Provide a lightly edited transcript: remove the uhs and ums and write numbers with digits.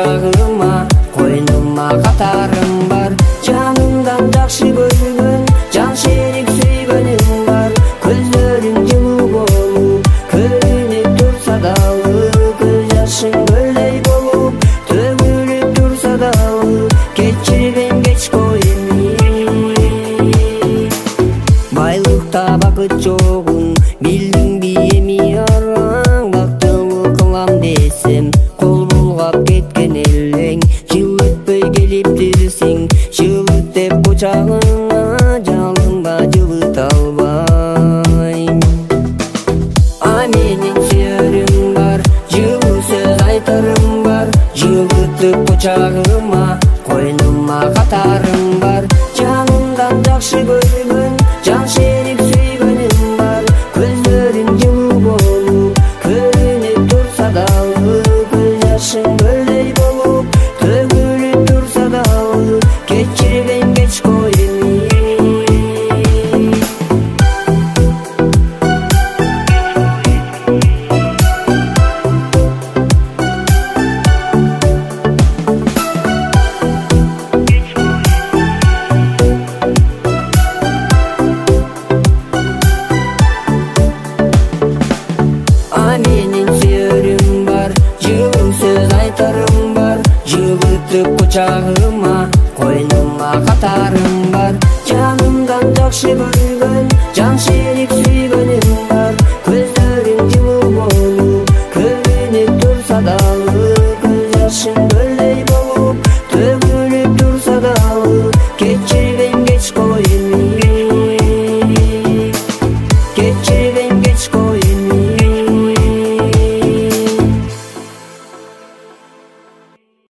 кучагыма, койнума катарым бар. Жанымдан жакшы көргөн, жан шерик сүйгөнүм бар. Көздөрүң жылуу болуп, көрүнүп турса дагы, көз жашың көлдөй болуп, төгүлүп турса дагы, кечирбейм кеч коюм. Байлыкта бакыт жогун билдиңби эми араң, бактылуу кылам десем кол булгап кеткен элең. Жыл өтпөй келиптирсиң, жылыт деп кучагыңа, жалынба жылыта албайм. А менин сүйөрүм бар, жылуу сөз айтарым бар. Жылытып кучагыма, койнума катарым бар. Жанымдан жакшы көргөн, жан шерик сүйгөнүм бар. Көздөрүң жылуу болуп, көрүнүп турса дагы, көз жашың көлдөй болуп, төгүлүп турса дагы, кечирбейм кеч коюм. А менин сүйөрүм бар, жылуу сөз айтарым бар. Жылытып кучагыма, койнума катарым бар. Жанымдан жакшы көргөн,